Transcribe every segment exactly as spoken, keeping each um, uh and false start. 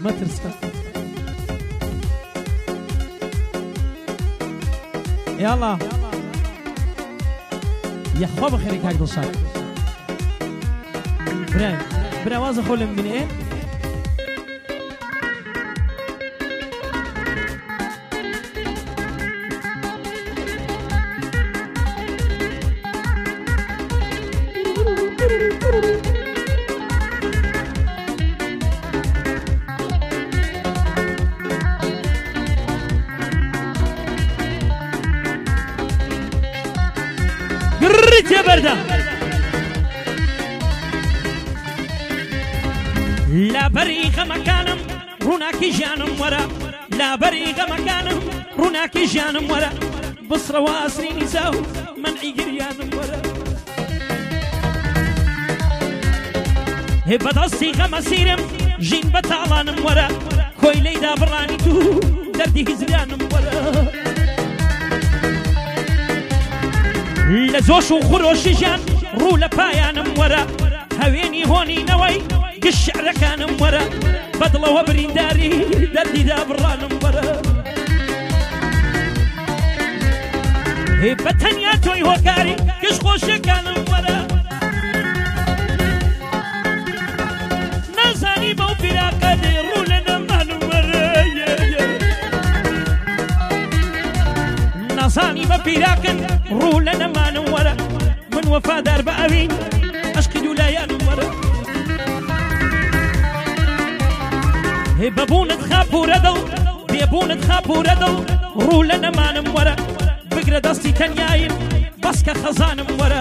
مەترسە یاڵا یەخوا بەخێری کاک دڵشاد برای برای وازە خۆ لێم بینێ بردا لا بريغ مكانم روناكي جانم ورا لا بريغ مكانم روناكي جانم ورا بصرة واسري نزاو منعي قريانم ورا بدستي غمسيرم جين بتعلانم ورا كوي ليدا براني تو دردي هزلانم ورا لزوش وخروش جان رولا بايانم ورا هويني هوني نوي قشعر كانم ورا بدلا وبرين داري دردي دابرانم ورا بتنيا توي هوكاري قش خوش كانم ورا نازاني بو فراقة دي رولا نمانم ورا نازاني بفراقة رولا نمانم ورا من وفا دار بأوين أشكي ولايان ورا بابون تخاف وردل بيبون تخاف وردل رولا نمانم ورا بقرا دستي تنياين بسكا خزانم ورا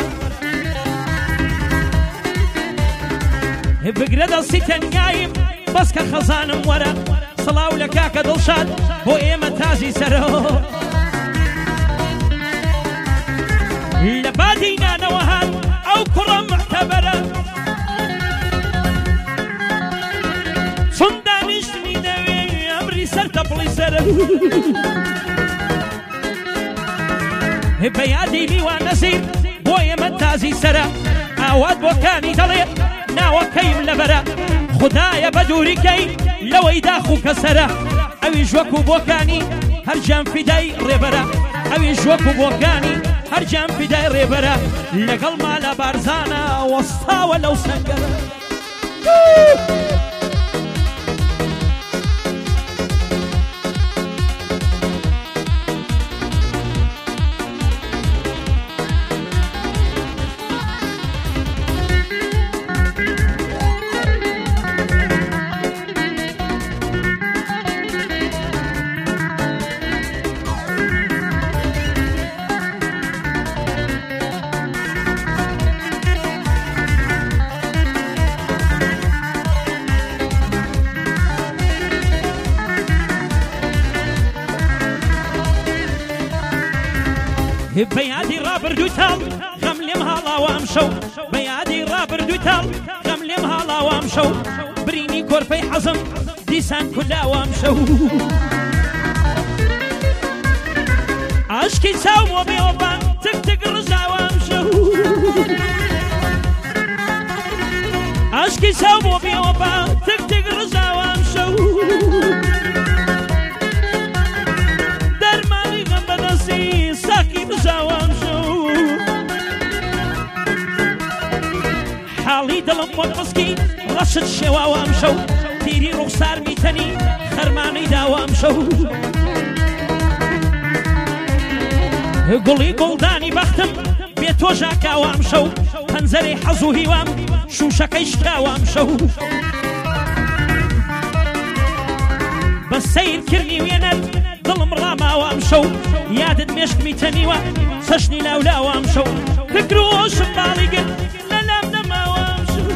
بقرا دستي تنياين بسكا خزانم ورا صلاو لكاكا دلشاد هو ايما تازي سرو لبادينا نوهان او كرة معتبرة صندانيش ميدوي امري سرتبلي سرو بيادي لي ونسير بويا متازي سرا اواد بوكاني دلي ناو كيم لبرا خدايا بدوري كي لو يداخو كسرا اوي جوكو بوكاني هرجان في داي ريبرا اوي جوكو بوكاني هرجان في داي ريبرا لقل مالا بارزانا وسطا ولو سنقرا بيادي رابر دوتال غملم هالا وامشو بيادي رابر دوتال غملم هالا وامشو بريني كورفي حزم ديسان كلا وامشو عشكي ساومو بيوبا تكتك رزا وامشو عشكي ساومو بيوبا تكتك رزا وامشو درماني غم بدسي ساكي بزاوام شو حالي دلم ومسكي رشد شواوام شو تيري رخصار ميتني خرماني داوام شو قولي قولداني بختم بيتو جاكاوام شو پنزري حزو هيوام شو شكيش كاوام شو بس سير كرني وينال ظلم راما وامشو يادد مشك ميتنيوا سشني لاولا وامشو فكروش بالي قل للام نما وامشو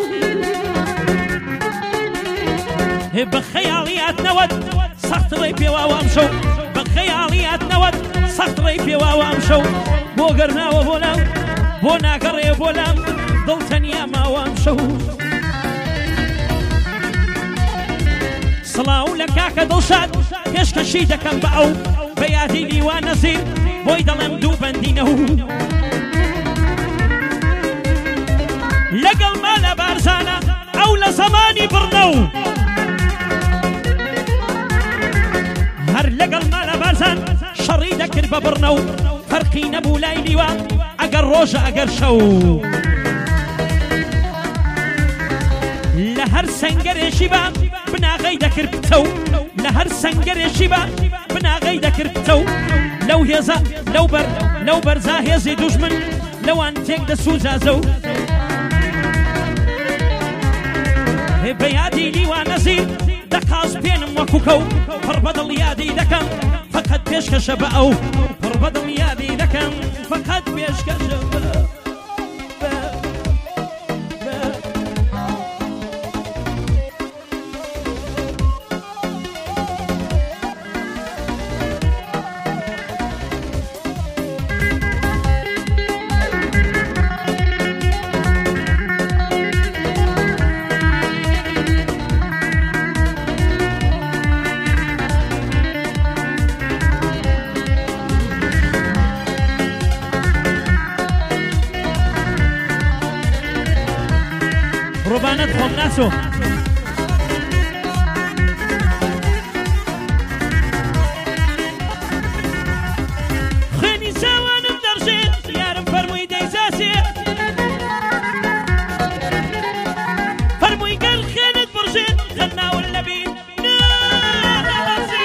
بخياليات نود سخت ريبي وامشو بخياليات نود سخت ريبي وامشو بوغرنا وبولام بونا قري بولام ضلتني ما وامشو صلاو لكاكا دلشاد كشك شيدا كان بقو بيادي لي ونزير بوي دلم دوبان دينو لقل مالا بارزانا او لزماني برنو لەگەڵ مالە بارزان شەڕی دەکرد بە بڕنە و فەرقی نەبوو لای لیوە ئەگەر ڕۆژە ئەگەر شەو لە هەر سەنگەرێکی بە بناغەی دەکرد پتە و لە هەر سەنگەرێکی بە بناغەی دەکرد پتە و لەو هێزە لەو بەر لەو بەرزا هێزی دوژمن لەوان تێک دەسوزازە و بە یادی لیوان نەزیر دەقاز پێنم وەکو کەو پڕ بەدڵ یادی دەکەم فەقەت پێشکەشە بە ئەو پڕ بەدڵ یادی دەکەم فەقەت پێشکەشە بە ڕۆبانەت خۆم ناسۆ خوێنی چاوانم دەڕژێت یارم فەرمووی دەیزاسێ فەرمووی گەر خوێنت بڕژێت خەناون لەبیر ناسێ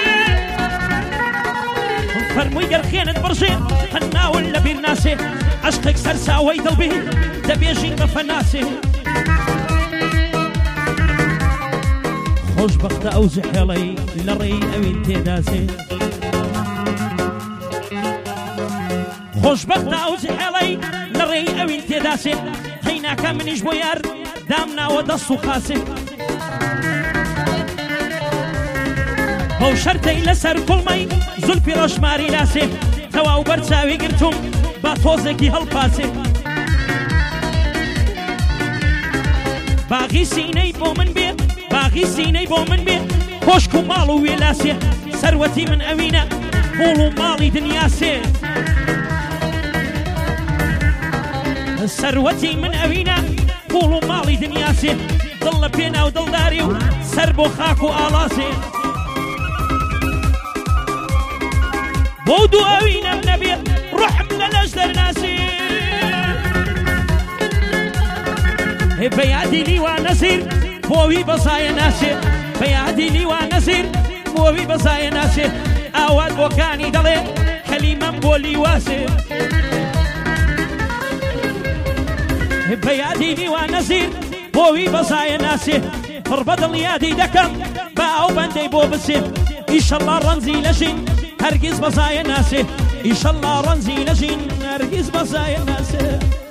فەرمووی گەر خوێنت بڕژێت خەناون لەبیر ناسێ عەشقێک سەرساوەی دڵبێ دەبێژین بە فەناسێ خۆشبەختە ئەو زحێڵەی لە ڕێی ئەوین تێداسێ خۆشبەختە ئەو زحێڵەی لە ڕێی ئەوین تێداسێ خەیناکە منیش بۆ یار دامناوە دەست و خاسێ بەو شەرتەی لەسەر کوڵمەی زولفی ڕەشماری لاسێ تەواو بەرچاوی گرتوم با تۆزێکی هەڵپاسێ باغی سینەی بۆ من بێ باغی سینەی بۆ من بێ کۆشک و ماڵ و وێلاسێ سەروەتی من ئەوینە پوڵ و ماڵی دنیاسێ سەروەتی من ئەوینە پوڵ و ماڵی دنیاسێ دڵ لە پێناو دڵداری و سەر بۆ خاک و ئاڵاسێ بۆ دوو ئەوینەم نەبێت ڕحم لە لەش دەرناسێ بە یادی لیوان نەزیر بۆوی بەزایە ناسێ بە یادی لیوان نەزیر بۆوی بەزایە ناسێ ئاوات بۆکانی دەڵێ کەلیمەم بۆ لیواسێ بە یادی لیوان نەزیر بۆوی بەزایە ناسێ پڕ بەدڵ یادی دەکەم بە ئەو بەندەی بۆ بسێ ئیشەڵڵا ڕەنزی لەژین هەرگیز بەزایە ناسێ ئیشەڵڵا ڕەنزی لەژین هەرگیز بەزایە ناسێ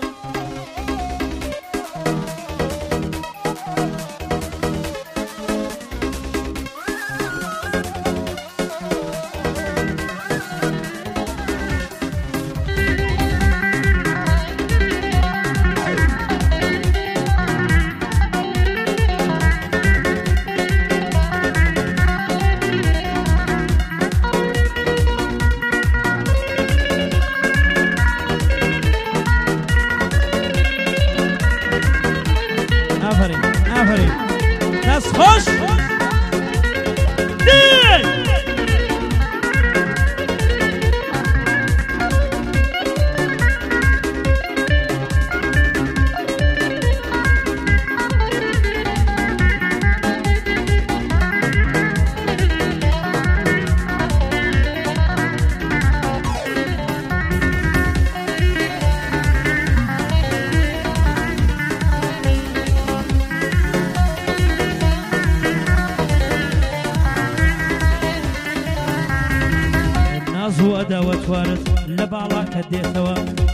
داوەتوارت لە باڵاکە دێتەوە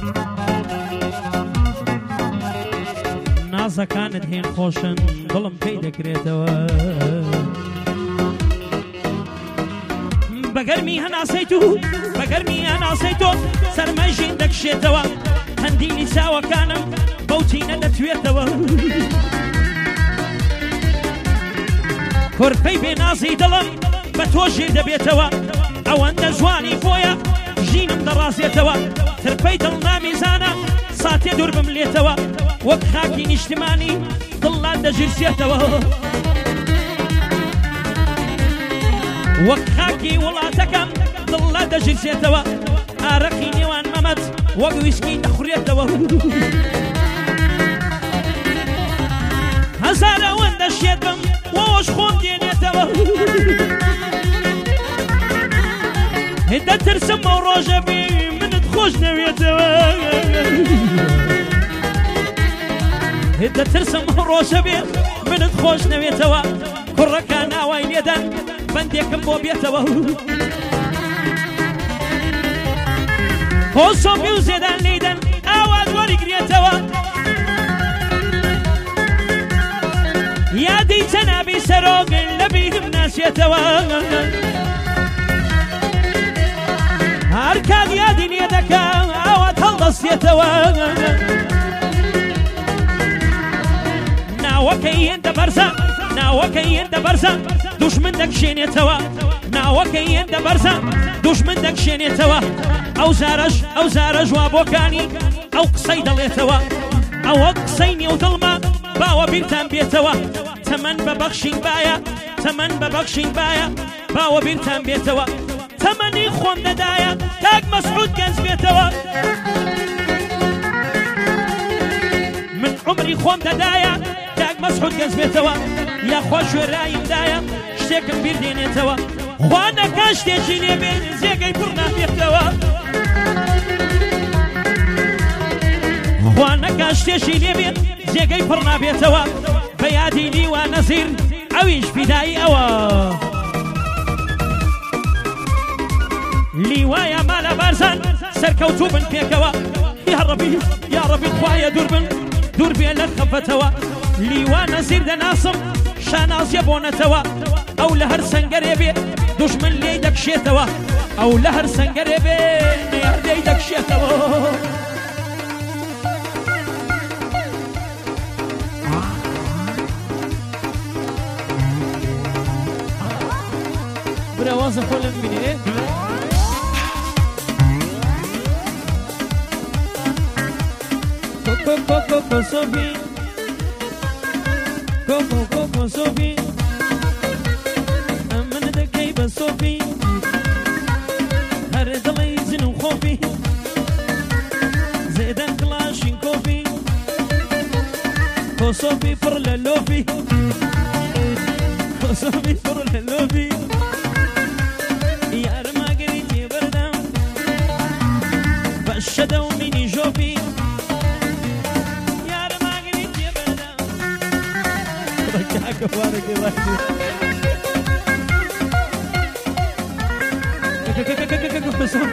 نازەکانت هێن خۆشن دڵم پێی دەکرێتەوە بەگەرمی هەناسەی تو بەگەرمی هەناسەی تۆ سەرمەژین دەکشێتەوە هەندینی چاوەکانم بەوتینە دەتوێتەوە کورپەی بێنازی دڵم بە تۆ ژیر دەبێتەوە ئەوەندە جوانی بۆیە ژینم دەڕازێتەوە ترپەی دڵ نامیزانە ساتێ دوور بملێتەوە وەک خاکی نیشتمانی دڵات دەژیرسێتەوە وەک خاکی وڵاتەکەم دڵە دەژیرسێتەوە ئارەقی نێوان مەمەت وەک ویسکی دەخورێتەوە هەزار ئەوەن دەشێت بم وەوەش خۆم دێنێتەوە دەترسم ئەو ڕۆژە بێ منت خۆش نەوێتەوە دەترسم ئەو ڕۆژە بێ منت خۆش نەوێتەوە کوڕەکە ناوای لێدەن بەندێکم بۆ بێتەوە خۆسۆبی و زێدان لێدەن ئاوات وەریگرێتەوە یادی چەنابی سەرۆگن لە بیرم ناسێتەوە هەر کات یادی لێ دەکا ئاوات هەڵدەستێتەوە ناوەکەی هێندە بەرزە ناوەکەی هێندە بەرزە دوشمن دەکشێنێتەوە ناوەکەی هێندە بەرزە دوشمن دەکشێنێتەوە ئەو زارەش ئەو زارە ژوا بۆکانی ئەو قسەی دەڵێتەوە ئەوە قسەی نێو دڵمە باوە بیرتان بێتەوە تەمەن بە بەخشین باە تەمەن بە بەخشین باە باوە بیرتان بێتەوە تەمەنی خۆم دەدایە کاک مەسعود گەنج بێتەوە من عمری خۆم دەدایە کاک مەسعود گەنج بێتەوە یاخوا شوێراییمدایە شتێکم بیر دێنێتەوە خوا نەکا شتێکی لێبێ جێگەی پڕ نابێتەوە خوا نەکا شتێکی لێبێت جێگەی پڕ نابێتەوە بە یادی لیوا نەزیر ئەویش فیدایی ئەوە لیوایە مالە بارزان سەرکەوتوو بن پێکەوە یا ڕەبی یا ڕەبی خوایە دوور بن دوور بێ لە خەفەتەوە لیوا نەزیر دەناسم شانازیە بۆنەتەوە ئەو لە هەر سەنگەرێ بێ دوژمن لێی دەکشێتەوە ئەو لە هەر سەنگەرێ بێ نێر لێی دەکشێتەوە براوازە خۆلم بینێ Coco, coco, coco, sobi. Coco, coco, sobi. أمن دكي بصوبي. هرد الله يزن وخوفي. زيدان كلاشين كوفي. كوسوبي فر للوفي. كوسوبي فر للوفي. يا رما قريتي بردم. بشدوا مني جوفي. بارك الله فيك